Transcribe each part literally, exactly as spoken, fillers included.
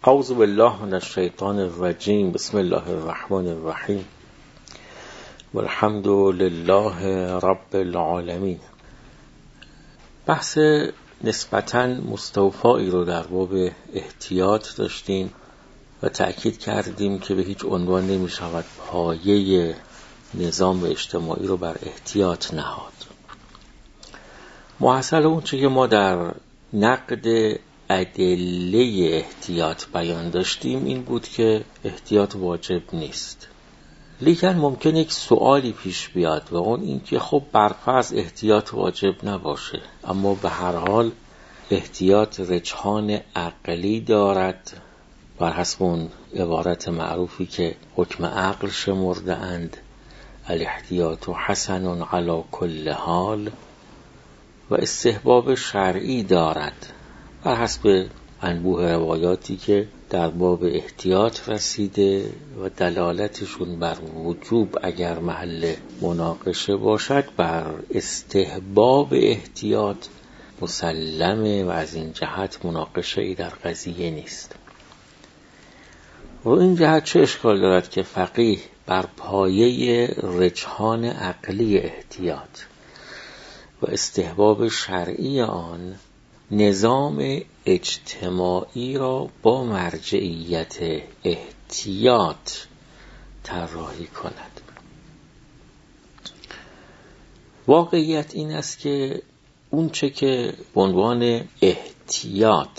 اعوذ بالله من الشیطان الرجیم. بسم الله الرحمن الرحیم. والحمد لله رب العالمین. بحث نسبتاً مستوفایی رو در باب احتیاط داشتیم و تأکید کردیم که به هیچ عنوان نمی شود پایه نظام اجتماعی رو بر احتیاط نهاد. محصل اون چه که ما در نقد ادله احتیاط بیان داشتیم این بود که احتیاط واجب نیست. لیکن ممکن یک سوالی پیش بیاد و اون این که خب برفرض احتیاط واجب نباشه، اما به هر حال احتیاط رجحان عقلی دارد بر حسب اون عبارت معروفی که حکم عقل شمرده اند: الاحتیاط حسن علی کل حال، و استحباب شرعی دارد بر حسب انبوه روایاتی که در باب احتیاط رسیده و دلالتشون بر وجوب اگر محل مناقشه باشد بر استحباب احتیاط مسلمه و از این جهت مناقشه ای در قضیه نیست. و این جهت چه اشکال دارد که فقیه بر پایه رجحان عقلی احتیاط و استحباب شرعی آن نظام اجتماعی را با مرجعیت احتیاط طراحی کند. واقعیت این است که اون چه که به عنوان احتیاط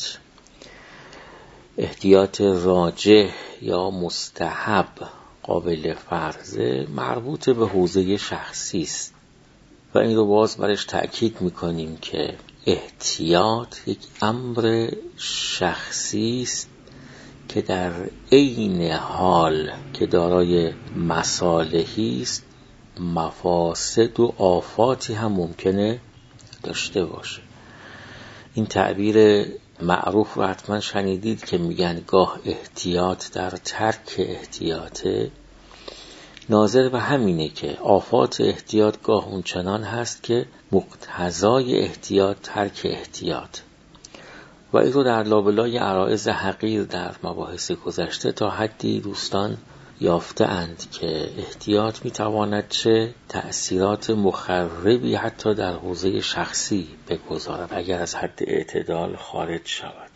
احتیاط راجح یا مستحب قابل فرضه مربوط به حوزه شخصی است و این رو باز برش تأکید میکنیم که احتیاط یک امر شخصی است که در عین حال که دارای مصالحی است مفاسد و آفاتی هم ممکنه داشته باشه. این تعبیر معروف رو حتما شنیدید که میگن گاه احتیاط در ترک احتیاطه. ناظر به همینه که آفات احتیاط گاه اون چنان هست که مقتضای احتیاط ترک احتیاط، و این رو در لابلای عرائض حقیر در مباحث گذشته تا حدی دوستان یافته اند که احتیاط میتواند چه تأثیرات مخربی حتی در حوزه شخصی بگذارد اگر از حد اعتدال خارج شود.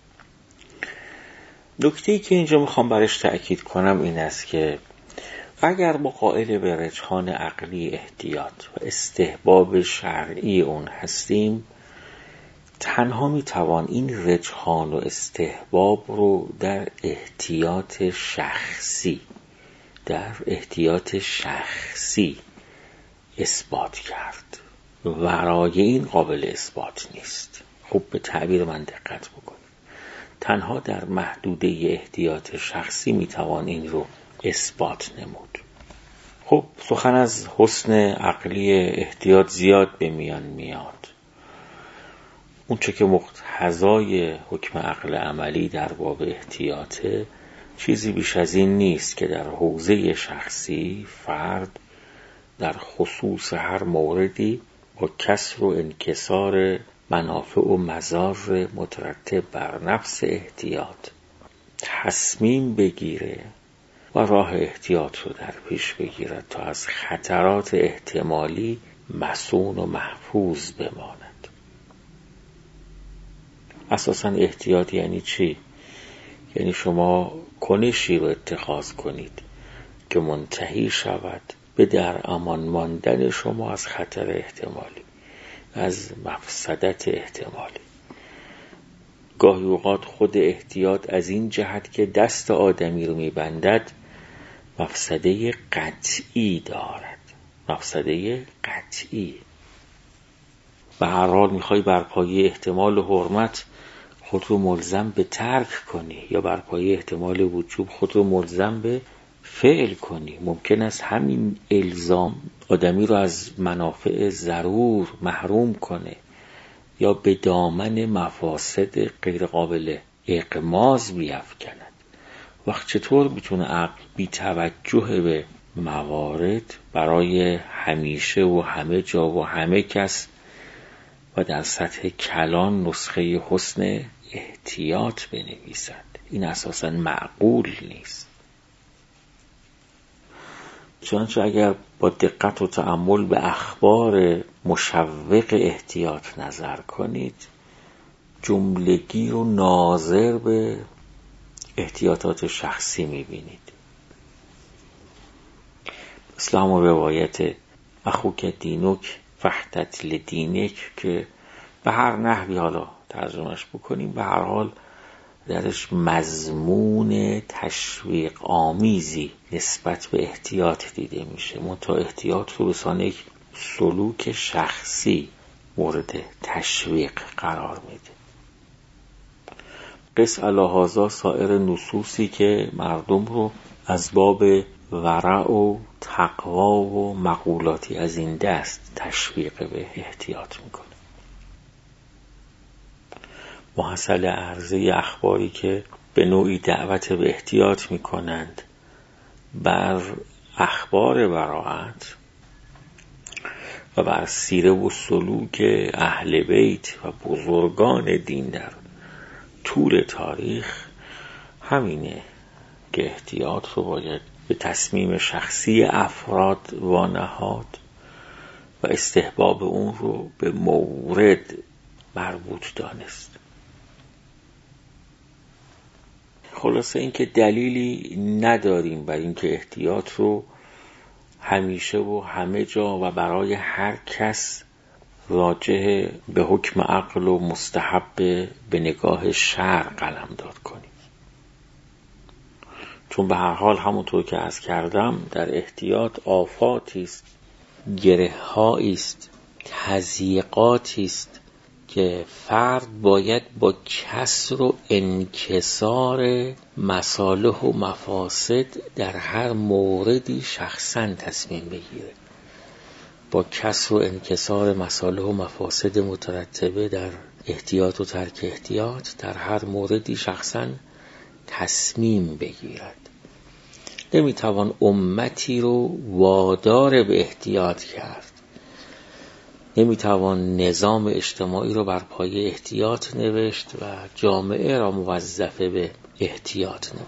نکته‌ای که اینجا میخوام برش تأکید کنم این است که اگر ما قائل به رجحان عقلی احتیاط و استحباب شرعی اون هستیم، تنها میتوان این رجحان و استحباب رو در احتیاط شخصی در احتیاط شخصی اثبات کرد. ورای این قابل اثبات نیست. خب به تعبیر من دقت بکنید. تنها در محدوده احتیاط شخصی میتوان این رو اثبات نمود. خب سخن از حسن عقلی احتیاط زیاد به میان میاد. اون چه که مقتضای حکم عقل عملی در باب احتیاطه چیزی بیش از این نیست که در حوزه شخصی فرد در خصوص هر موردی با کسر و انکسار منافع و مضار مترتب بر نفس احتیاط تصمیم بگیره و راه احتیاط رو در پیش بگیرد تا از خطرات احتمالی مصون و محفوظ بماند. اساساً احتیاط یعنی چی؟ یعنی شما کنشی رو اتخاذ کنید که منتهی شود به در امان ماندن شما از خطر احتمالی، از مفسدت احتمالی. گاهی اوقات خود احتیاط از این جهت که دست آدمی رو میبندد مفسده قطعی دارد. مفسده قطعی. به هر حال میخوای بر پایه احتمال حرمت خود رو ملزم به ترک کنی یا بر پایه احتمال وجوب خود رو ملزم به فعل کنی. ممکن است همین الزام آدمی رو از منافع ضرور محروم کنه یا به دامن مفاسد غیر قابل اغماض بیفکند. وقت چطور میتونه عقل بی توجه به موارد برای همیشه و همه جا و همه کس و در سطح کلان نسخه حسن احتیاط بنویسد؟ این اساساً معقول نیست. چنانچه اگر با دقت و تأمل به اخبار مشوق احتیاط نظر کنید، جملگی رو ناظر به احتیاطات شخصی میبینید. مثل همون روایت اخوک دینک فحتت لدینک که به هر نحوی حالا ترجمهش بکنیم، به هر حال درش مضمون تشویق آمیزی نسبت به احتیاط دیده میشه. منتها احتیاط رو به سان یک سلوک شخصی مورد تشویق قرار میده. قس علی هذا سایر نصوصی که مردم رو از باب ورع و تقوا و مقولاتی از این دست تشویق به احتیاط میکنه. محصل عرضه اخباری که به نوعی دعوت به احتیاط میکنند بر اخبار براءت و بر سیره و سلوک اهل بیت و بزرگان دین در طول تاریخ همینه که احتیاط رو باید به تصمیم شخصی افراد وانهاد و استحباب اون رو به مورد مربوط دانست. خلاصه این که دلیلی نداریم بر این که احتیاط رو همیشه و همه جا و برای هر کس راجع به حکم عقل و مستحب به نگاه شرع قلمداد کنیم. چون به هر حال همونطور که عرض کردم در احتیاط آفاتی است، گره‌هایی است، تضییقاتی است که فرد باید با کسر و انکسار مصالح و مفاسد در هر موردی شخصاً تصمیم بگیره. با کسر و انکسار مصالح و مفاسد مترتبه در احتیاط و ترک احتیاط در هر موردی شخصاً تصمیم بگیرد. نمیتوان امتی رو وادار به احتیاط کرد. نمیتوان نظام اجتماعی رو بر پایه احتیاط نوشت و جامعه را موظفه به احتیاط نمود.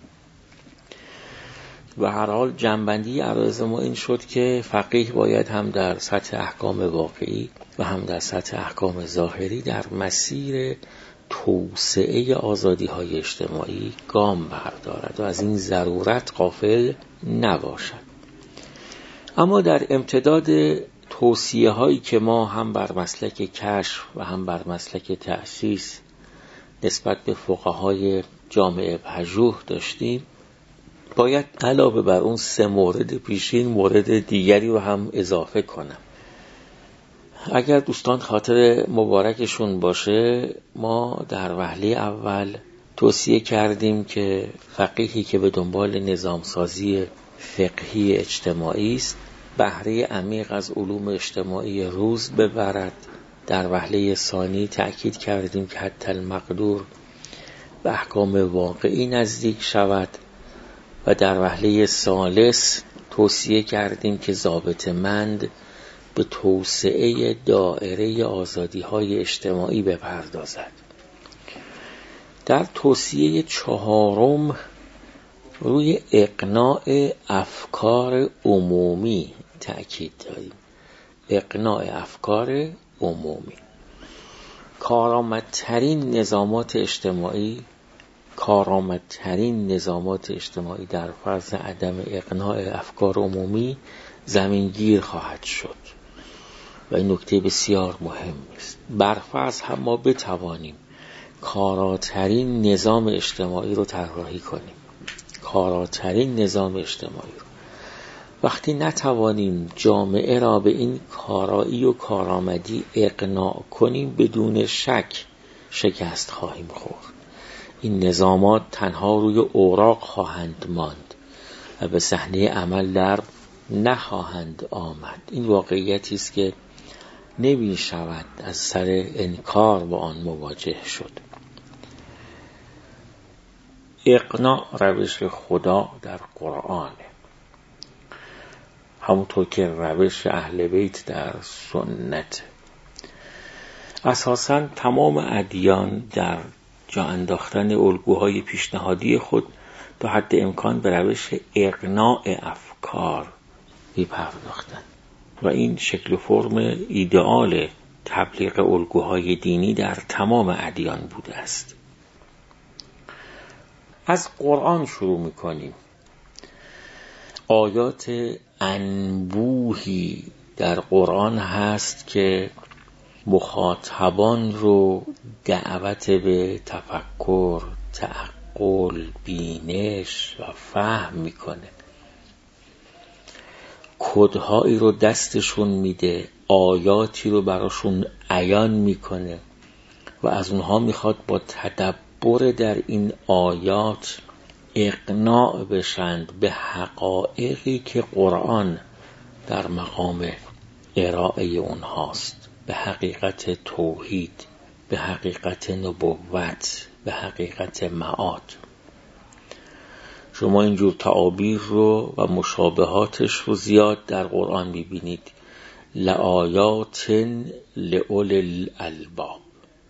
به هر حال جنبندی عرایض ما این شد که فقیه باید هم در سطح احکام واقعی و هم در سطح احکام ظاهری در مسیر توسعه آزادی‌های اجتماعی گام بردارد و از این ضرورت غافل نباشد. اما در امتداد توصیه هایی که ما هم بر مسلک کشف و هم بر مسلک تأسیس نسبت به فقهای جامعه پژوه داشتیم، باید علاوه بر اون سه مورد پیشین مورد دیگری رو هم اضافه کنم. اگر دوستان خاطر مبارکشون باشه، ما در وهله اول توصیه کردیم که فقیهی که به دنبال نظامسازی فقهی اجتماعی است بهره عمیق از علوم اجتماعی روز ببرد. در وهله ثانی تأکید کردیم که حتی المقدور به احکام واقعی نزدیک شود و در وهله ثالث توصیه کردیم که ضابطه‌مند به توسعه دایره آزادی‌های اجتماعی بپردازد. در توصیه چهارم روی اقناع افکار عمومی تأکید داریم. اقناع افکار عمومی. کارآمدترین نظامات اجتماعی کارآمدترین نظامات اجتماعی در فرض عدم اقناع افکار عمومی زمینگیر خواهد شد و این نکته بسیار مهم است. برفرض هم ما بتوانیم کاراترین نظام اجتماعی رو طراحی کنیم، کاراترین نظام اجتماعی رو، وقتی نتوانیم جامعه را به این کارایی و کارآمدی اقناع کنیم، بدون شک شکست خواهیم خورد. این نظامات تنها روی اوراق خواهند ماند و به صحنه عمل در نخواهند آمد. این واقعیتی است که نمی شود از سر انکار با آن مواجه شد. اقناع روش خدا در قرآن، همونطور که روش اهل بیت در سنت. اساساً تمام ادیان در جا انداختن الگوهای پیشنهادی خود تا حد امکان به روش اقناع افکار می‌پرداختند و این شکل و فرم ایدئال تبلیغ الگوهای دینی در تمام ادیان بوده است. از قرآن شروع می‌کنیم. آیات انبوهی در قرآن هست که مخاطبان رو دعوت به تفکر، تعقل، بینش و فهم میکنه. کدهایی رو دستشون میده، آیاتی رو براشون عیان میکنه و از اونها میخواد با تدبر در این آیات اقناع بشند به حقایقی که قرآن در مقام ارائه اونهاست، به حقیقت توحید، به حقیقت نبوت، به حقیقت معاد. شما اینجور تعابیر رو و مشابهاتش رو زیاد در قرآن میبینید. لآیات لأولی الالباب،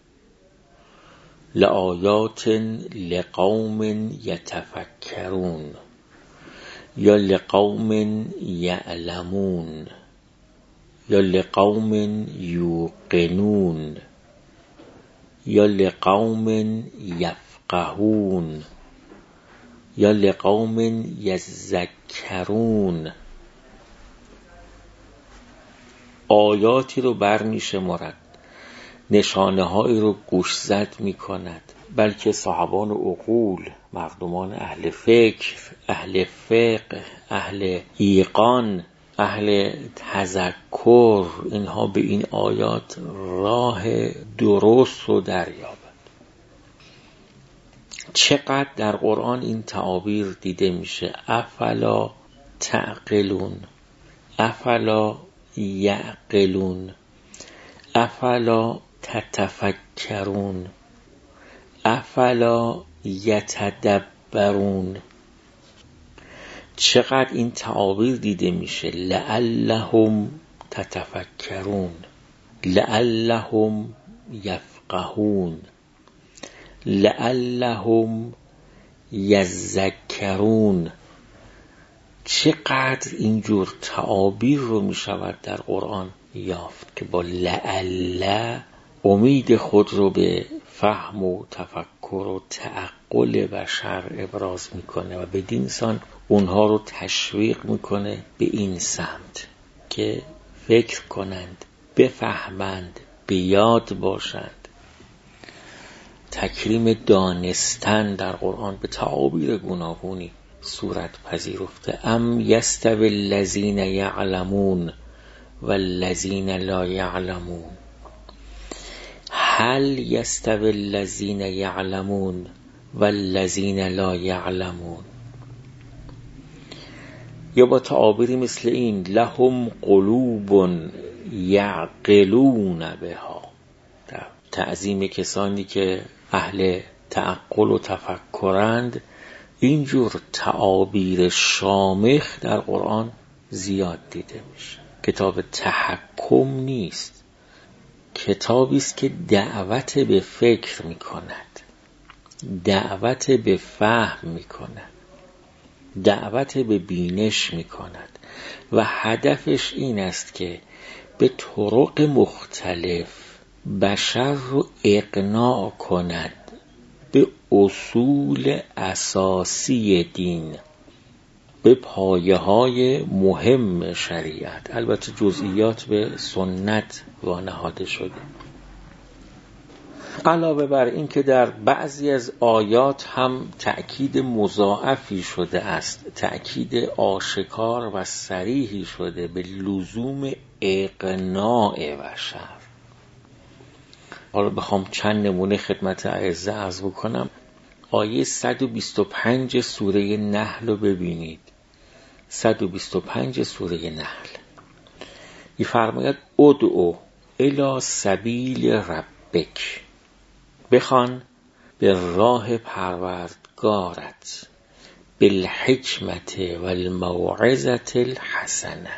لآیات لقوم یتفکرون یا لقوم یعلمون یا لقوم یوقنون یا لقوم یفقهون یا لقوم یذکرون. آیاتی رو بر می شمارد، نشانه هایی رو گوشزد می کند، بلکه صاحبان عقول، مردمان اهل فکر، اهل فقه، اهل ایقان، اهل تذکر، اینها به این آیات راه درست رو دریابند. چقدر در قرآن این تعابیر دیده میشه. افلا تعقلون، افلا یعقلون، افلا تتفکرون، افلا یتدبرون. چقدر این تعابیر دیده میشه. لعلهم تتفکرون، لعلهم یفقهون، لعلهم یذکرون. چقدر اینجور تعابیر رو میشود در قرآن یافت که با لعل امید خود رو به فهم و تفکر و تعقل بشر ابراز میکنه و بدین سان اونها رو تشویق میکنه به این سمت که فکر کنند، بفهمند، به یاد باشند. تکریم دانستن در قرآن به تعابیر گوناگونی صورت پذیرفته. ام یستوی الذین یعلمون والذین لا یعلمون، هل یستوی الذین یعلمون والذین لا یعلمون. یا با تعابیری مثل این لهم قلوب یعقلون بها، تعظیم کسانی که اهل تعقل و تفکرند. اینجور تعابیر شامخ در قرآن زیاد دیده میشه. کتاب تحکم نیست، کتابی است که دعوت به فکر میکند، دعوت به فهم میکند، دعوت به بینش میکند و هدفش این است که به طرق مختلف بشر رو اقناع کند به اصول اساسی دین، به پایه های مهم شریعت. البته جزئیات به سنت وانهاده شده. علاوه بر این که در بعضی از آیات هم تأکید مضاعفی شده است، تأکید آشکار و صریحی شده به لزوم اقناع بشر. حالا بخوام چند نمونه خدمت اعزه عرض بکنم. آیه صد و بیست و پنج سوره نحل رو ببینید. صد و بیست و پنج سوره نحل می‌فرماید ادعو الی سبیل ربک، بخوان به راه پروردگارت، بالحکمت والموعظة الحسنه.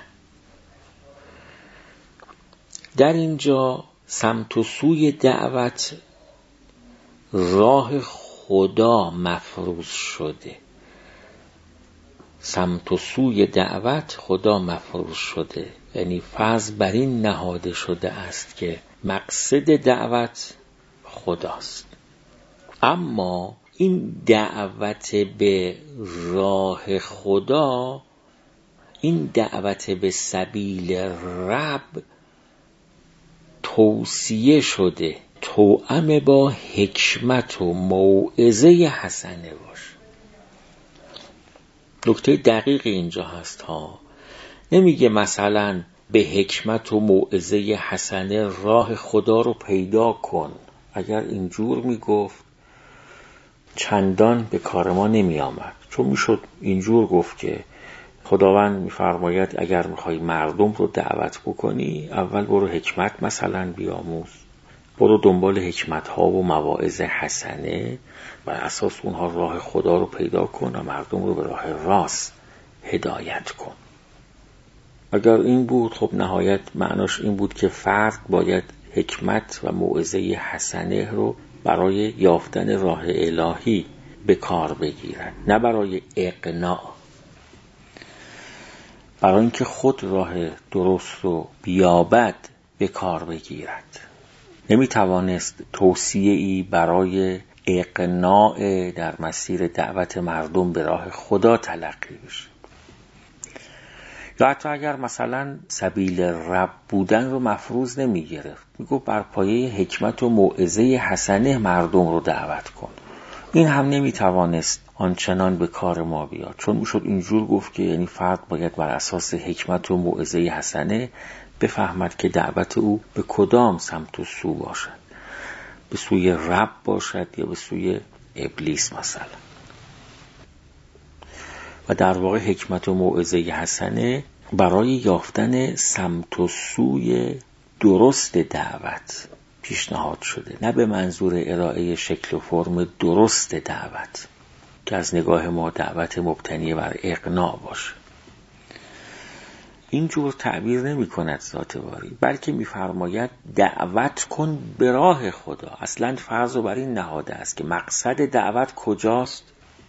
در اینجا سمت و سوی دعوت راه خدا مفروض شده، سمت و سوی دعوت خدا مفروض شده، یعنی فرض بر این نهاده شده است که مقصد دعوت خداست. اما این دعوت به راه خدا، این دعوت به سبیل رب توصیه شده توأم با حکمت و موعظه حسنه باشه. نکته دقیق اینجا هست ها، نمیگه مثلا به حکمت و موعظه حسنه راه خدا رو پیدا کن. اگر اینجور میگفت چندان به کار ما نمی آمد، چون میشد اینجور گفت که خداوند میفرماید اگر میخوای مردم رو دعوت بکنی اول برو حکمت مثلا بیاموز، برو دنبال حکمت ها و مواعظ حسنه، بر اساس اونها راه خدا رو پیدا کن و مردم رو به راه راست هدایت کن. اگر این بود خب نهایت معناش این بود که فرد باید حکمت و موعظه حسنه رو برای یافتن راه الهی به کار بگیرد، نه برای اقناع، برای اینکه خود راه درست رو بیابد به کار بگیرد. نمیتوانست توصیه‌ای برای اقناع در مسیر دعوت مردم به راه خدا تلقی بشه. یا حتی اگر مثلا سبیل رب بودن رو مفروض نمی گرفت، می گفت بر پایه حکمت و موعظه حسنه مردم رو دعوت کن، این هم نمی توانست آنچنان به کار ما بیاد، چون می شد اینجور گفت که یعنی فرد باید بر اساس حکمت و موعظه حسنه بفهمد که دعوت او به کدام سمت و سو باشد، به سوی رب باشد یا به سوی ابلیس مثلا. و در واقع حکمت و موعظه حسنه برای یافتن سمت و سوی درست دعوت پیشنهاد شده، نه به منظور ارائه شکل و فرم درست دعوت که از نگاه ما دعوت مبتنی بر اقناع باشه. اینجور تعبیر نمی کند ذات باری، بلکه می فرماید دعوت کن به راه خدا. اصلا فرض رو بر این نهاده است که مقصد دعوت کجاست؟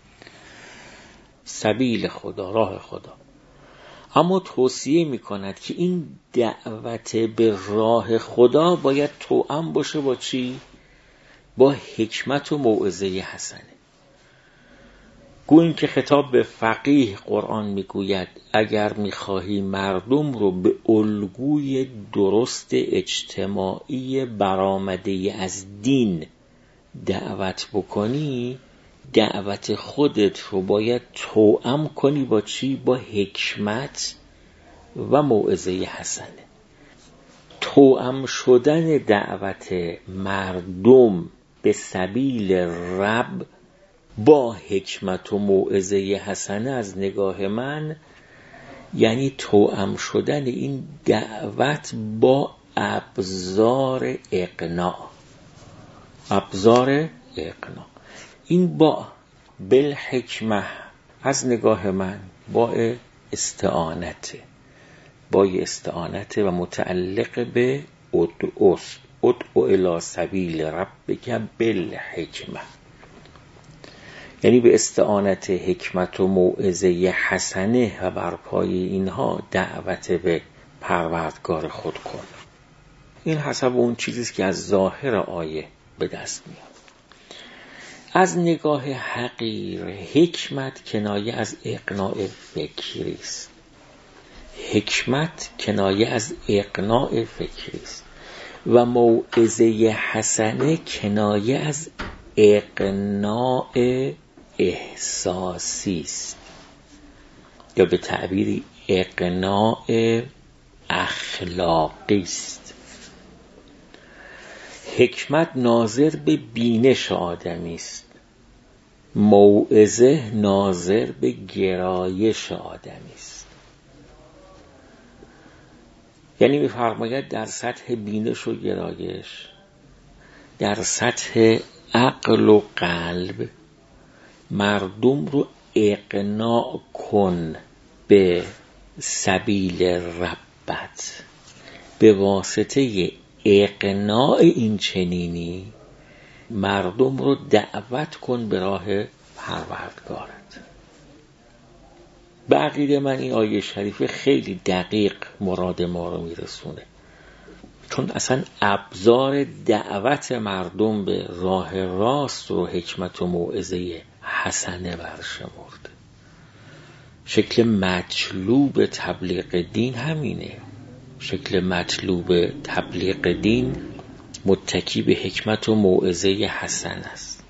سبیل خدا، راه خدا. اما توصیه می کند که این دعوت به راه خدا باید توأم باشه با چی؟ با حکمت و موعظه حسنه. گوییم که خطاب به فقیه قرآن میگوید اگر میخواهی مردم رو به الگوی درست اجتماعی برآمده از دین دعوت بکنی، دعوت خودت رو باید توأم کنی با چی؟ با حکمت و موعظه حسنه. توأم شدن دعوت مردم به سبیل رب با حکمت و موعظه حسنه از نگاه من یعنی توأم شدن این دعوت با ابزار اقناع. ابزار اقناع این با بالحکمه از نگاه من با استعانت با استعانت و متعلق به ادعوست. ادعو الی سبیل ربک بالحکمه، یعنی به استعانت حکمت و موعظه حسنه و بر پای اینها دعوت به پروردگار خود کن. این حسب اون چیزیست که از ظاهر آیه به دست میاد. از نگاه حقیر حکمت کنایه از اقناع فکری است. حکمت کنایه از اقناع فکری است و موعظه حسنه کنایه از اقناع احساسی است، یا به تعبیری اقناع اخلاقی است. حکمت ناظر به بینش آدمی است، موعظه ناظر به گرایش آدمی است. یعنی می‌فرماید در سطح بینش و گرایش، در سطح عقل و قلب مردم رو اقناع کن به سبیل ربت. به واسطه اقناع این چنینی مردم رو دعوت کن به راه پروردگارت. به عقیده من این آیه شریفه خیلی دقیق مراد ما رو میرسونه، چون اصلا ابزار دعوت مردم به راه راست رو حکمت و موعظه حسنه برشمرده. شکل مطلوب تبلیغ دین همینه. شکل مطلوب تبلیغ دین متکی به حکمت و موعظه حسن است.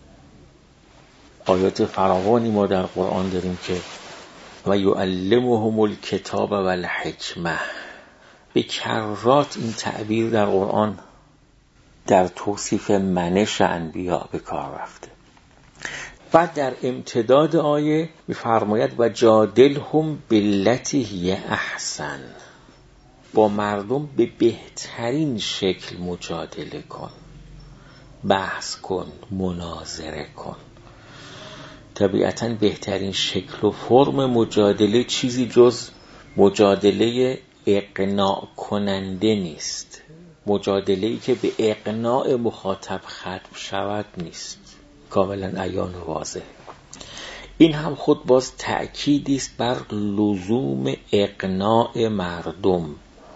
آیات فراوانی ما در قرآن داریم که و یعلمهم الکتاب و الحکمه. به کرات این تعبیر در قرآن در توصیف منش انبیا به کار رفته. بعد در امتداد آیه می‌فرماید و جادلهم بالتی هی احسن. با مردم به بهترین شکل مجادله کن، بحث کن، مناظره کن. طبیعتاً بهترین شکل و فرم مجادله چیزی جز مجادله اقناع کننده نیست. مجادله‌ای که به اقناع مخاطب ختم شود نیست. کاملا عیان و واضح. این هم خود باز تأکیدی است بر لزوم اقناع مردم.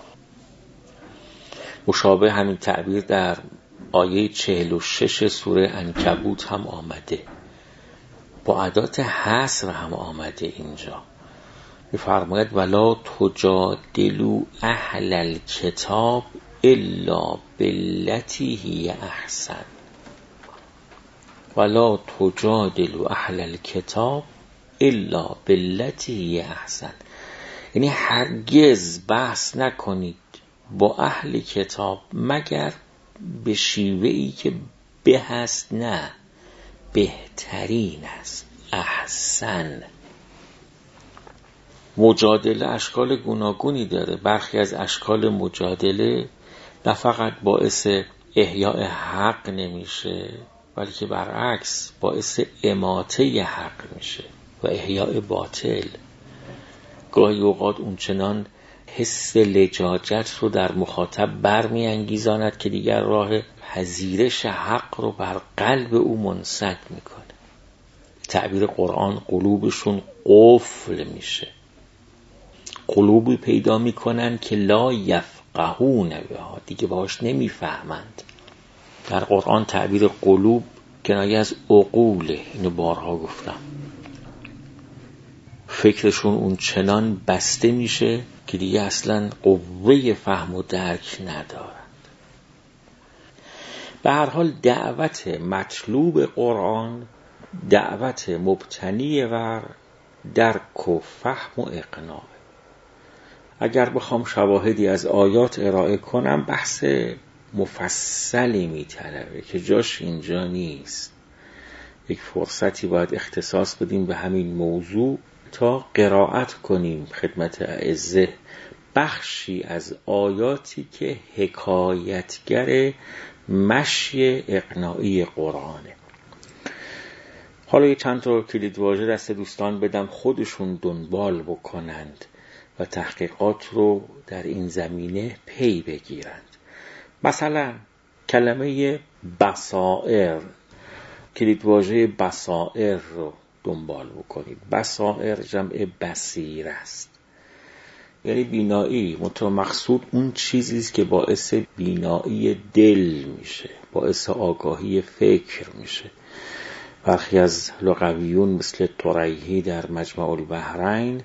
مشابه همین تعبیر در آیه چهل و شش سوره عنکبوت هم آمده، با ادات حصر هم آمده. اینجا می‌فرماید ولا تجادلوا اهل الکتاب الا بالتی هی احسن. ولا تجادلوا اهل الکتاب الا بالتی هی احسن، یعنی هرگز بحث نکنید با اهل کتاب مگر به شیوهی که به هست، نه بهترین است، احسن. مجادله اشکال گوناگونی داره. برخی از اشکال مجادله نه فقط باعث احیاء حق نمیشه، بلکه برعکس باعث اماته حق میشه و احیاء باطل. گاهی اوقات اونچنان حس لجاجت رو در مخاطب برمی انگیزاند که دیگر راه پذیرش حق رو بر قلب او منسد میکنه. تعبیر قرآن قلوبشون قفل میشه، قلوبی پیدا میکنن که لا یفقهون بها، دیگه باهاش نمیفهمند. در قرآن تعبیر قلوب کنایه از عقوله، اینو بارها گفتم. فکرشون اون چنان بسته میشه که دیگه اصلا قوه فهم و درک ندارند. به هر حال دعوت مطلوب قرآن دعوت مبتنی بر درک و فهم و اقناع. اگر بخوام شواهدی از آیات ارائه کنم بحث مفصلی میطلبه که جاش اینجا نیست. یک فرصتی باید اختصاص بدیم به همین موضوع تا قرائت کنیم خدمت اعزه بخشی از آیاتی که حکایتگر مشی اقناعی قرآنه. حالا یه چند تا کلیدواژه دست دوستان بدم خودشون دنبال بکنند و تحقیقات رو در این زمینه پی بگیرند. مثلا کلمه بصائر، کلیدواژه بصائر رو دنبال بکنید. بصائر جمع بصیر است، یعنی بینایی. مقصود اون چیزی است که باعث بینایی دل میشه، باعث آگاهی فکر میشه. برخی از لغویون مثل طریحی در مجمع البحرین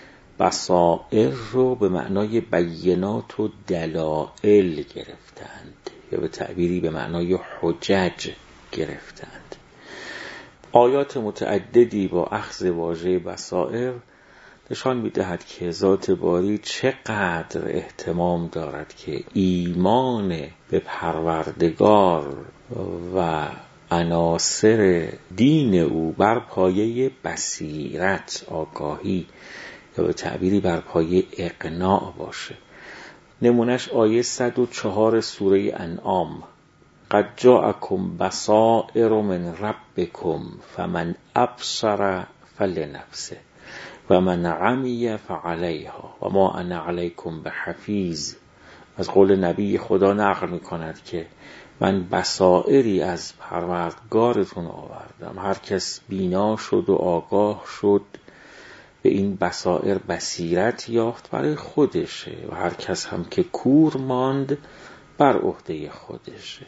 بصائر رو به معنای بینات و دلائل گرفتند یا به تعبیری به معنای حجج گرفتند. آیات متعددی با اخذ واژه بصائر نشان می‌دهد که ذات باری چقدر اهتمام دارد که ایمان به پروردگار و عناصر دین او بر پایه بصیرت، آگاهی یا به تعبیری بر پایه اقناع باشه. نمونش آیه صد و چهار سوره انعام قد جاءکم بصائر من ربکم فمن ابصر فلنفسه و من عمی فعلیها و ما انا علیکم بحفیظ. از قول نبی خدا نقل می کند که من بصائری از پروردگارتون آوردم. هر کس بینا شد و آگاه شد به این بصائر بصیرت یافت برای خودشه و هر کس هم که کور ماند بر عهده خودشه.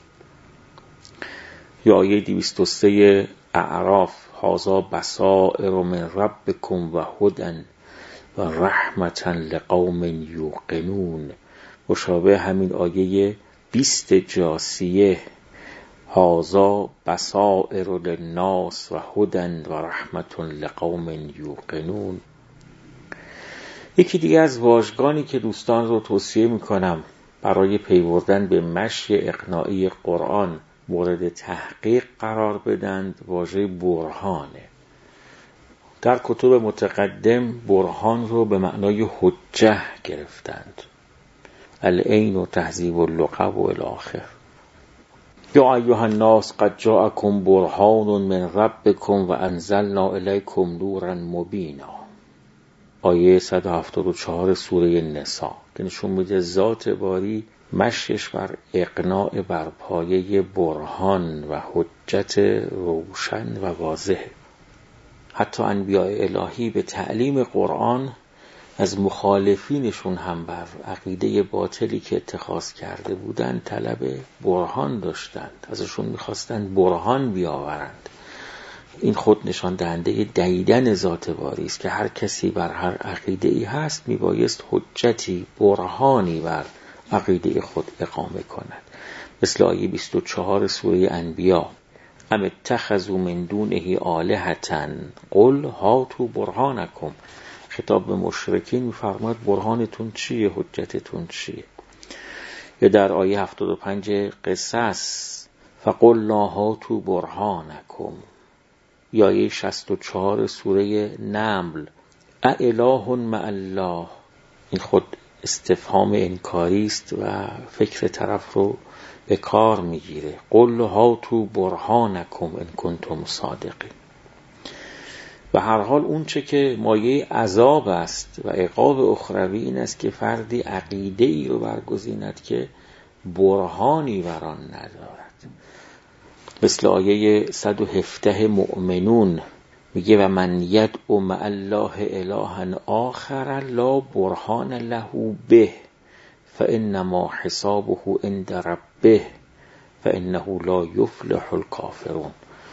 یا آیه دویست و سه اعراف هذا بصائر من ربکم و هدی و رحمة لقوم یوقنون. مشابه همین آیه بیست جاثیه هذا بصائر للناس و هدی و رحمة لقوم یوقنون. یکی دیگه از واژگانی که دوستان رو توصیه میکنم برای پیوردن به مشی اقناعی قرآن مورد تحقیق قرار بدند واژه برهانه. در کتب متقدم برهان رو به معنای حجه گرفتند، العین و تهذیب اللغة و الاخر. یا ایها الناس قد جاءکم برهان من ربکم و انزلنا الیکم نورا مبینا. آیه صد و هفتاد و چهار سوره نساء که نشون میده ذات باری مشیش بر اقناع بر پایه برهان و حجت روشن و واضح. حتی انبیاء الهی به تعلیم قرآن از مخالفینشون هم بر عقیده باطلی که اتخاذ کرده بودند طلب برهان داشتند، ازشون میخواستند برهان بیاورند. این خود نشان دهنده دیدن ذات باری است که هر کسی بر هر عقیده ای هست میبایست حجتی برهانی بر عقیده خود اقامه کند. مثل آیه بیست و چهار سوره انبیاء ام اتخذوا من دونه آلهة قل هاتوا برهانکم. خطاب به مشرکین میفرماید برهانتون چیه، حجتتون چیه. یا در آیه هفتاد و پنج قصص فقلنا هاتوا برهانکم. یا آیه شصت و چهار سوره نمل االه مع الله. این خود استفهام انکاری است و فکر طرف رو به کار میگیره. قل هاتوا برهانکم ان کنتم صادقین. و هر حال اون چه که مایه عذاب است و عقاب اخروی این است که فردی عقیده ای رو برگزیند که برهانی بر آن ندارد. مثل آیه صد و هفده مؤمنون میگه و من یدعو مع الله الها آخر لا برهان له به فانما حسابه عند ربه فانه لا یفلح الکافرون.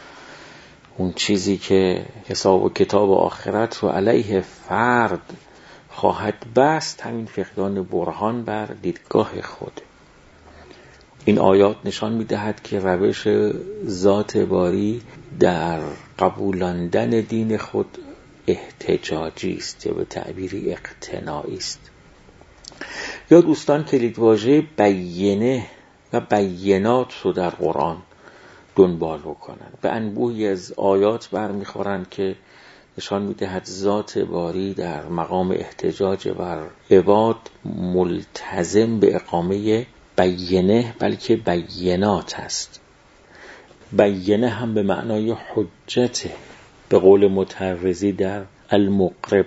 اون چیزی که حساب و کتاب آخرت رو علیه فرد خواهد بست همین فقدان برهان بر دیدگاه خود. این آیات نشان می‌دهد که روش ذات باری در قبولاندن دین خود احتجاجی است یا به تعبیری اقتناعی است. یا دوستان کلیدواژه بینه و بینات رو در قرآن دنبال بکنند. به انبوهی از آیات برمیخورند که نشان میدهد ذات باری در مقام احتجاج بر عباد ملتزم به اقامه بینه بلکه بینات است. بینه هم به معنای حجته به قول مترزی در المقرب،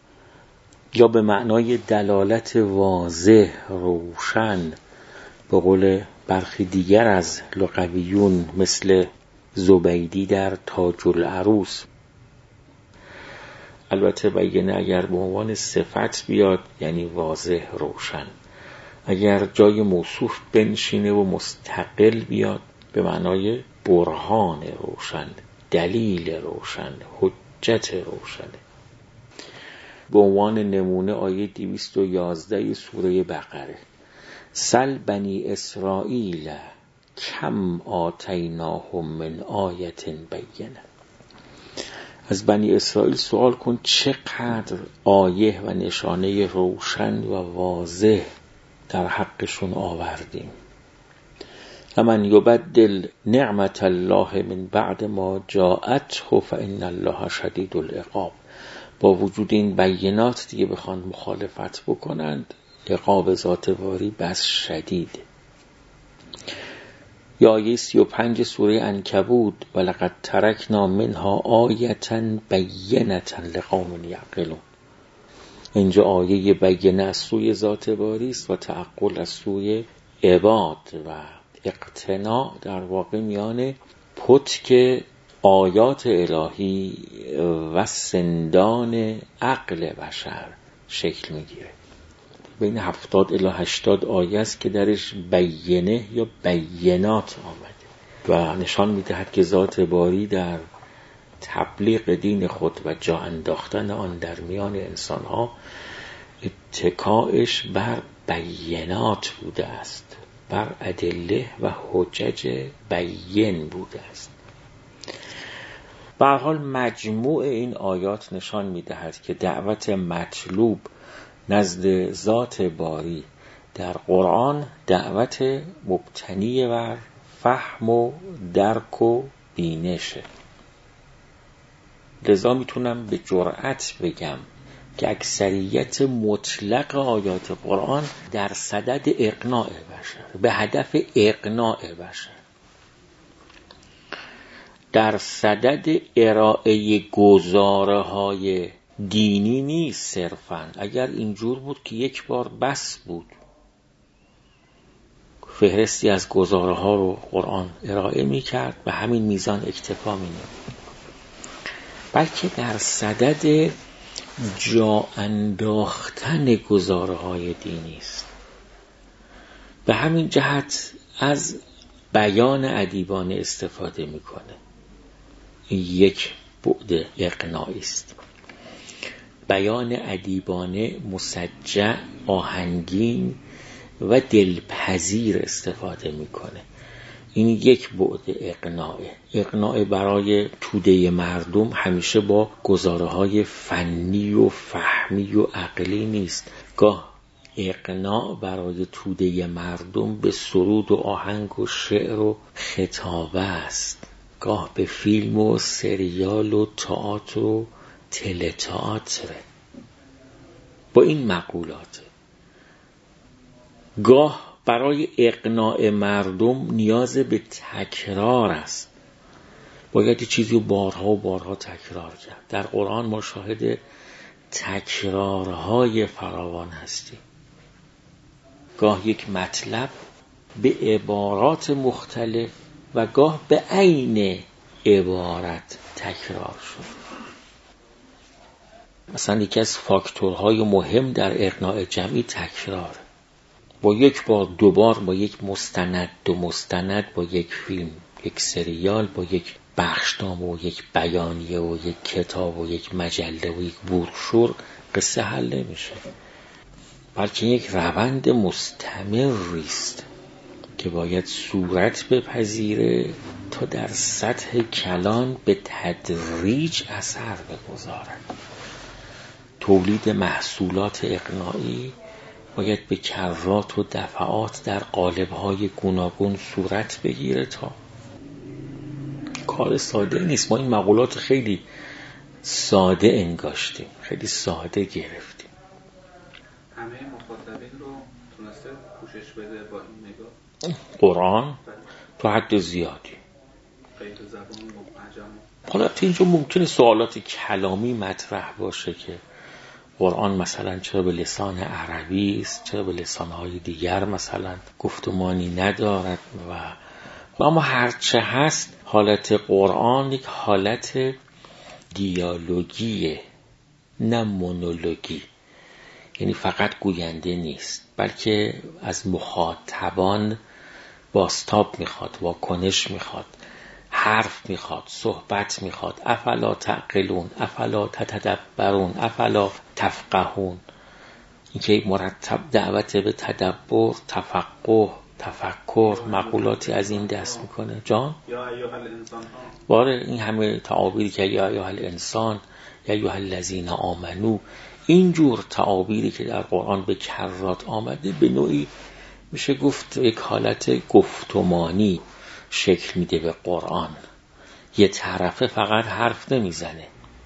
یا به معنای دلالت واضح روشن به قول برخی دیگر از لغویون مثل زبیدی در تاج العروس. البته بینه اگر به عنوان صفت بیاد یعنی واضح روشن، اگر جای موصوف بنشینه و مستقل بیاد به معنای برهان روشن، دلیل روشن، حجت روشن. به عنوان نمونه آیه دویست و یازده سوره بقره سل بنی اسرائیل کم آتیناهم من آیت بینه. از بنی اسرائیل سوال کن چقدر آیه و نشانه روشن و واضح در حقشون آوردیم. ومن یبدل نعمت الله من بعد ما جاءته فإن الله شدید العقاب. با وجود این بینات دیگه بخوان مخالفت بکنند عقاب ذات باری بس شدید. یا آیه سی و پنج سوره عنکبوت ولقد ترکنا منها آیة بینة لقوم یعقلون. اینجا آیه بینه از سوی ذات باری است و تعقل از سوی عباد و اقتناع در واقع میان پتک آیات الهی و سندان عقل بشر شکل میگیره. بین هفتاد الی هشتاد آیه است که درش بینه یا بینات آمده و نشان میدهد که ذات باری در تبلیغ دین خود و جا انداختن آن در میان انسانها اتکایش بر بینات بوده است، بر ادله و حجج بین بوده است. به هر حال مجموع این آیات نشان می‌دهد که دعوت مطلوب نزد ذات باری در قرآن دعوت مبتنی بر فهم و درک و بینشه. لذا میتونم به جرأت بگم که اکثریت مطلق آیات قرآن در صدد اقناع بشر، به هدف اقناع بشر، در صدد ارائه گزاره‌های دینی نیست صرفاً. اگر اینجور بود که یک بار بس بود، فهرستی از گزاره‌ها رو قرآن ارائه می‌کرد به همین میزان اکتفا می‌نمود، بلکه در صدد جا انداختن گزاره‌های دینی است. به همین جهت از بیان ادیبانه استفاده می‌کنه. این یک بعد اقناعی است. بیان ادیبانه مسجع، آهنگین و دلپذیر استفاده میکنه. این یک بعد اقناعه. اقناع برای توده مردم همیشه با گزاره‌های فنی و فهمی و عقلی نیست. گاه اقناع برای توده مردم به سرود و آهنگ و شعر و خطابه است، گاه به فیلم و سریال و تئاتر و تله‌تئاتر. با این مقولات گاه برای اقناع مردم نیاز به تکرار است، باید چیزی رو بارها و بارها تکرار کرد. در قرآن ما شاهد تکرارهای فراوان هستیم. گاه یک مطلب به عبارات مختلف و گاه به عین عبارت تکرار شد. مثلا یکی از فاکتورهای مهم در اقناع جمعی تکرار. با یک بار دو بار با یک مستند، دو مستند، با یک فیلم، یک سریال، با یک بخشنامه و یک بیانیه و یک کتاب و یک مجله و یک بروشور قصه حل نمیشه، بلکه یک روند مستمری است که باید صورت بپذیره تا در سطح کلان به تدریج اثر بگذارد. تولید محصولات اقناعی باید به کرات و دفعات در قالب‌های گوناگون صورت بگیره تا کار ساده نیست. ما این مقولات خیلی ساده انگاشتیم، خیلی ساده گرفتیم. همه مخاطبین رو تونسته پوشش بده با این نگاه قرآن تو حد زیادی. غیر زبان و عجم. حالا اینجا ممکنه سوالات کلامی مطرح باشه که قرآن مثلا چرا به لسان عربی است، چرا به لسانهای دیگر مثلا گفتمانی ندارد و اما هرچه هست حالت قرآن یک حالت دیالوگیه، نه مونولوگی. یعنی فقط گوینده نیست، بلکه از مخاطبان بازتاب میخواد، واکنش میخواد، حرف میخواد، صحبت میخواد. افلا تعقلون، افلا تتدبرون، افلا تفقهون. این که مرتب دعوت به تدبر، تفقه، تفکر، مقولاتی از این دست میکنه. جان؟ یا ایها الانسان ها. باره این همه تعابیری که یا ایها الانسان، یا ایها الذین آمنو، اینجور تعابیری که در قرآن به کرات آمده به نوعی میشه گفت یک حالت گفتمانی شکل میده به قرآن. یه طرفه فقط حرف نمیزنه.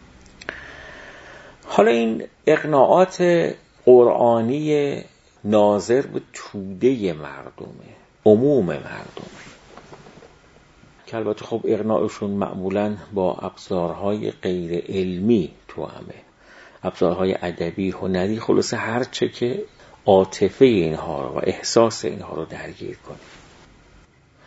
حالا این اقناعات قرآنی ناظر به توده مردمه، عموم مردمه، که البته خب اقناعشون معمولاً با ابزارهای غیر علمی توامه، ابزارهای ادبی، هنری، خلاصه هر چه که عاطفه اینها رو و احساس اینها رو درگیر کنه.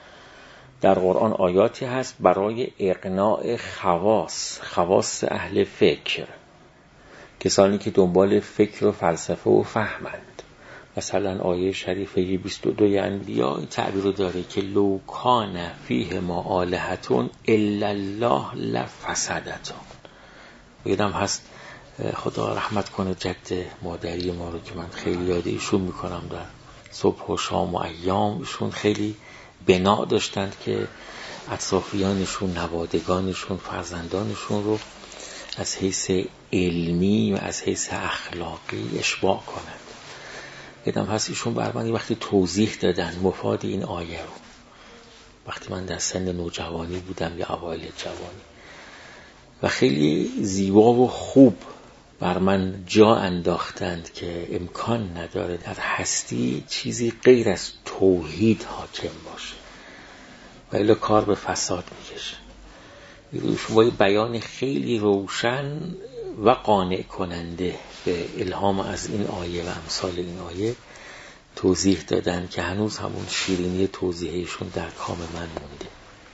در قرآن آیاتی هست برای اقناع خواص خواص اهل فکر، کسانی که دنبال فکر و فلسفه و فهمند. مثلا آیه شریفه بیست و دو انبیاء این تعبیر رو داره که لو کان فیه ما آلهتون الا الله لفسدتون. یادم هست خدا رحمت کنه جد مادری ما رو که من خیلی یاد ایشون میکنم، در صبح و شام و ایام ایشون خیلی بنا داشتند که اطرافیانشون، نوادگانشون، فرزندانشون رو از حیث علمی و از حیث اخلاقی اشباع کنند. یادم هست ایشون برمانی وقتی توضیح دادن مفاد این آیه رو، وقتی من در سن نوجوانی بودم یا اوایل جوانی، و خیلی زیبا و خوب بر من جا انداختند که امکان نداره در هستی چیزی غیر از توحید حاکم باشه و الا کار به فساد میکشه. شما بیان خیلی روشن و قانع کننده به الهام از این آیه و امثال این آیه توضیح دادن که هنوز همون شیرینی توضیحشون در کام من مونده.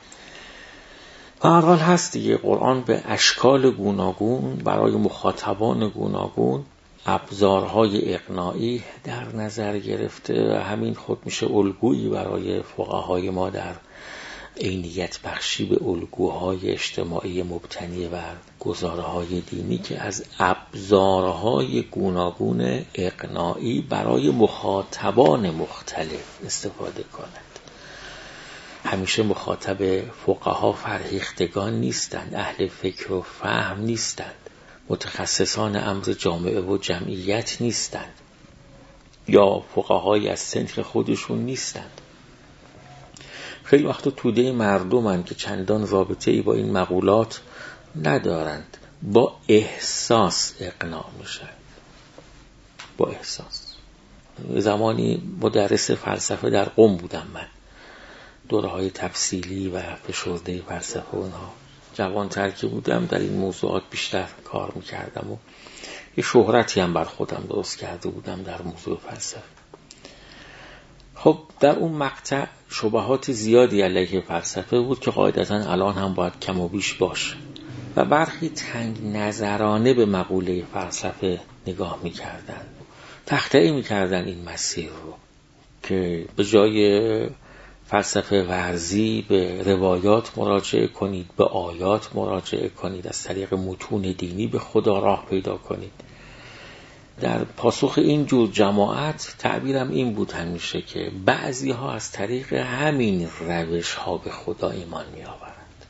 و هر حال هست دیگه، قرآن به اشکال گوناگون برای مخاطبان گوناگون ابزارهای اقناعی در نظر گرفته و همین خود میشه الگویی برای فقهای ما در عینیت بخشی به الگوهای اجتماعی مبتنی بر گزارهای دینی که از ابزارهای گوناگون اقناعی برای مخاطبان مختلف استفاده کنند. همیشه مخاطب فقها فرهیختگان نیستند، اهل فکر و فهم نیستند، متخصصان امر جامعه و جمعیت نیستند، یا فقهایی از سنخ خودشون نیستند. خیلی وقتا توده مردمن که چندان رابطه ای با این مقولات ندارند، با احساس اقناع میشن. با احساس. زمانی مدرس فلسفه در قم بودم من، دوره‌های تفصیلی و فشرده فلسفه اونها، جوان‌تر که بودم در این موضوعات بیشتر کار میکردم و یه شهرتی هم بر خودم درست کرده بودم در موضوع فلسفه. خب در اون مقطع شبهات زیادی علیه فلسفه بود که قاعدتاً الان هم باید کم و بیش باشه و برخی تنگ نظرانه به مقوله فلسفه نگاه میکردن، تخطئه میکردن این مسیر رو که به جای فلسفه ورزی به روایات مراجعه کنید، به آیات مراجعه کنید، از طریق متون دینی به خدا راه پیدا کنید. در پاسخ این جور جماعت تعبیرم این بود همیشه که بعضی ها از طریق همین روش ها به خدا ایمان می آورند.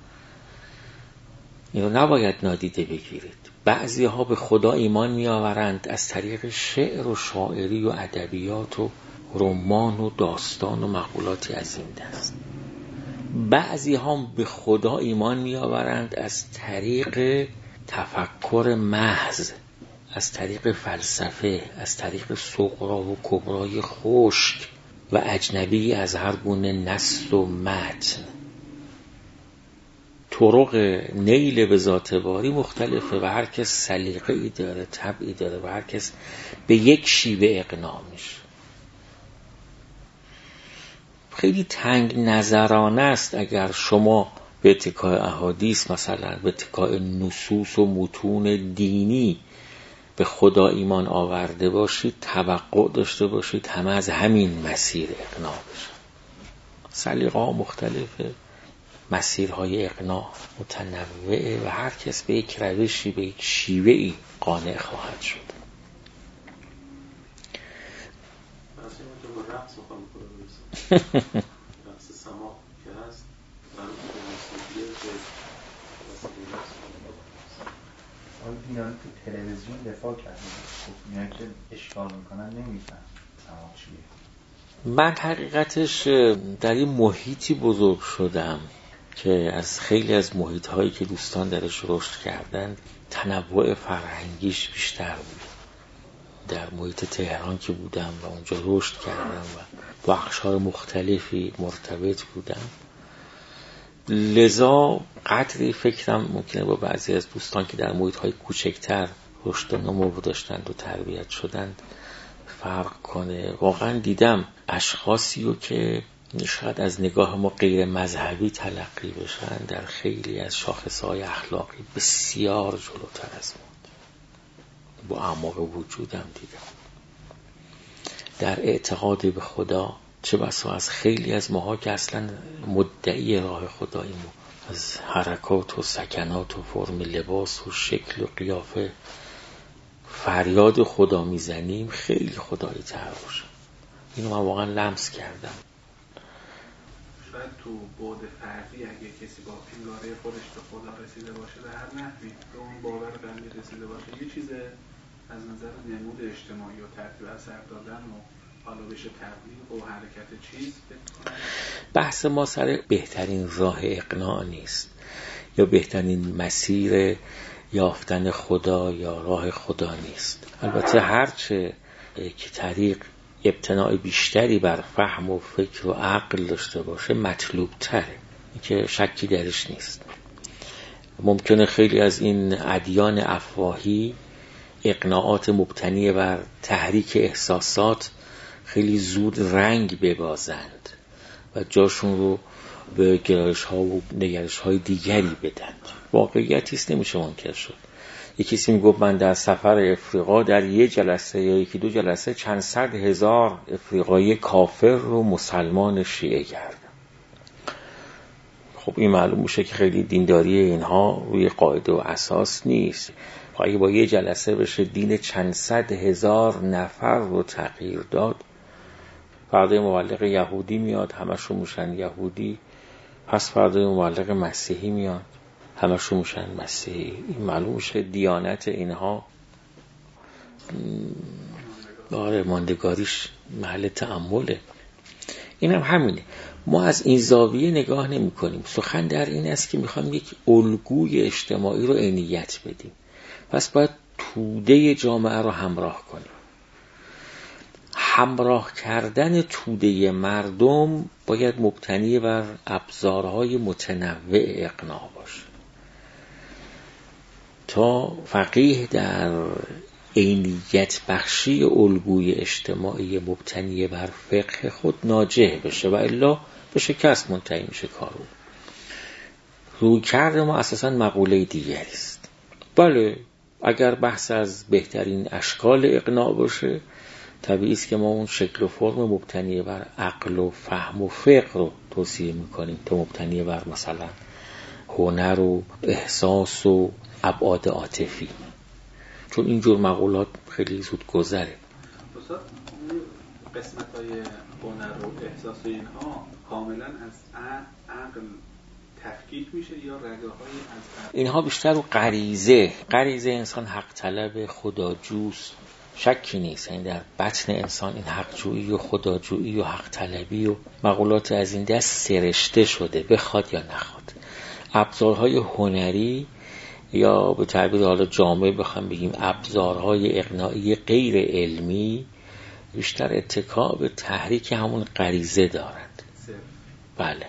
اینو نباید نادیده بگیرید. بعضی ها به خدا ایمان می آورند از طریق شعر و شاعری و ادبیات و رمان و داستان و مقولاتی از این دست. بعضی ها به خدا ایمان می آورند از طریق تفکر محض، از طریق فلسفه، از طریق صغرا و کبرای خشک و اجنبی از هر گونه نص و متن. طرق نیل به ذات باری مختلفه و هر کس سلیقه‌ای داره، طبعی داره و هر کس به یک شیوه اقناع میشه. خیلی تنگ نظرانه است اگر شما به اتکای احادیث، مثلا به اتکای نصوص و متون دینی به خدا ایمان آورده باشید، توقع داشته باشید همه از همین مسیر اقناع بشن. سلیقه ها مختلفه، مسیرهای اقناع متنوعه و هر کس به یک روشی، به یک شیوهی قانع خواهد شد. رقص سما که هست اینا رو تو تلویزیون دفاع کردن، اینا که اشکال میکنن نمیفهم سما چیه. من حقیقتش در این محیطی بزرگ شدم که از خیلی از محیط‌هایی که دوستان درش رشد کردن تنوع فرهنگیش بیشتر بود. در محیط تهران که بودم و اونجا رشد کردم و با اقشار مختلفی مرتبط بودم، لذا قدری فکرم ممکنه با بعضی از دوستان که در محیط‌های کوچکتر رشد و نمو داشتند و تربیت شدند فرق کنه. واقعا دیدم اشخاصی رو که شاید از نگاه ما غیر مذهبی تلقی بشن، در خیلی از شاخصهای اخلاقی بسیار جلوتر از ما با اعماق وجودم دیدم. در اعتقاد به خدا چه بسا از خیلی از ماها که اصلا مدعی راه خداییم، از حرکات و سکنات و فرم لباس و شکل و قیافه فریاد خدا میزنیم، خیلی خدایی تر باشه. اینو من واقعا لمس کردم. شاید تو بعد فردی اگه کسی با انگاره خودش به خدا رسیده باشه، به هر نحوی به اون باور قلبی رسیده باشه، یه چیز از نظر نمود اجتماعی و ترتیب اثر دادن و حالا بشه تبلیغ و حرکت چیز بکنه. بحث ما سر بهترین راه اقناع نیست یا بهترین مسیر یافتن خدا یا راه خدا نیست. البته هرچه که طریق ابتناع بیشتری بر فهم و فکر و عقل داشته باشه مطلوب تره، این که شکی درش نیست. ممکنه خیلی از این ادیان افواهی اقناعات مبتنی بر تحریک احساسات خیلی زود رنگ ببازند و جاشون رو به گرایش ها و نگرش های دیگری بدند. واقعیتی است، نمیشه منکر شد. یکی کسی میگفت من در سفر افریقا در یه جلسه یا یکی دو جلسه چند صد هزار افریقایی کافر رو مسلمان شیعه کردم. خب این معلوم میشه که خیلی دینداری اینها روی قاعده و اساس نیست. اگه با یه جلسه بشه دین چند صد هزار نفر رو تغییر داد، فردا مبلغ یهودی میاد همشون میشن یهودی، پس فردا مبلغ مسیحی میاد همشون میشن مسیحی. این معلوم میشه دیانت اینها داره ماندگاریش محل تأمله. این هم همینه. ما از این زاویه نگاه نمی کنیم. سخن در این است که میخوایم یک الگوی اجتماعی رو عینیت بدیم، پس باید توده جامعه رو همراه کنیم. همراه کردن توده مردم باید مبتنی بر ابزارهای متنوع اقناع باشه تا فقیه در عینیت بخشی الگوی اجتماعی مبتنی بر فقه خود ناجح بشه و الا به شکست منتهی میشه کارو. روی کرده ما اساساً مقوله دیگری است. بله اگر بحث از بهترین اشکال اقناع باشه، طبیعی است که ما اون شکل و فرم مبتنی بر عقل و فهم و فقه رو توصیه میکنیم تا مبتنی بر مثلا هنر و احساس و ابعاد عاطفی، چون اینجور مقولات خیلی زود گذره. استاد اون قسمت های هنر و احساس و اینها کاملا از عقل تفکیک میشه یا رگه های از عقل؟ اینها بیشتر رو غریزه غریزه انسان حق طلب خداجوست، شکی نیست. این در بطن انسان این حقجویی و خداجویی و حق طلبی و مقولات از این دست سرشته شده، بخواد یا نخواد. ابزارهای هنری یا به تعبیر حالا جامع بخوام بگیم ابزارهای اقناعی غیر علمی بیشتر اتکا به تحریک همون غریزه دارند. بله،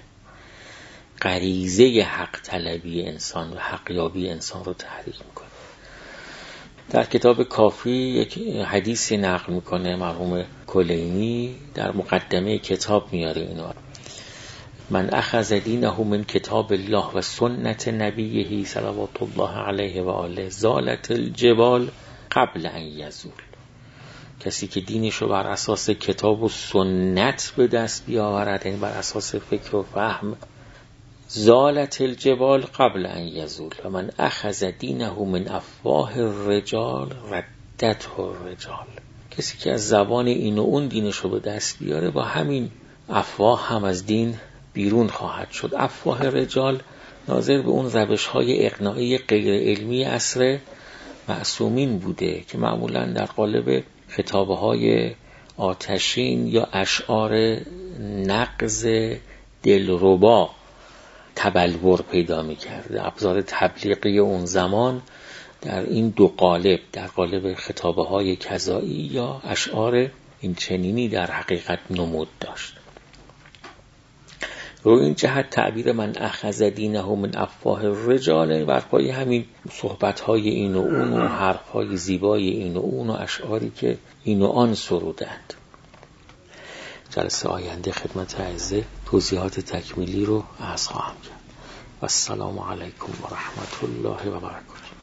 غریزه حق طلبی انسان و حقیابی انسان رو تحریک میکنه. در کتاب کافی یک حدیثی نقل میکنه مرحوم کلینی، در مقدمه کتاب میاره اینو: من اخذ دینه من کتاب الله و سنت نبیه صلوات الله علیه و آله زالت الجبال قبل ان یزول. کسی که دینشو بر اساس کتاب و سنت به دست بیاورد، یعنی بر اساس فکر و فهم، زالت الجبال قبل ان یزول. و من اخذ دینه من افواه الرجال ردته الرجال. کسی که از زبان این و اون دینشو به دست بیاره، با همین افواه هم از دین بیرون خواهد شد. افواه رجال ناظر به اون روش‌های اقناعی غیر علمی عصر معصومین بوده که معمولاً در قالب خطابه‌های آتشین یا اشعار نغز دلربا تبلور پیدا می‌کرد. ابزار تبلیغی اون زمان در این دو قالب، در قالب خطابه‌های کذایی یا اشعار این چنینی در حقیقت نمود داشت. رو این جهت تعبیر من اخذ دینه من افواه الرجال بر پای همین صحبت‌های این و اون و حرف‌های زیبای این و اون و اشعاری که این و آن سرودند. جلسه آینده خدمت اعزه توضیحات تکمیلی رو عرض خواهم کرد. و السلام علیکم و رحمت الله و برکاته.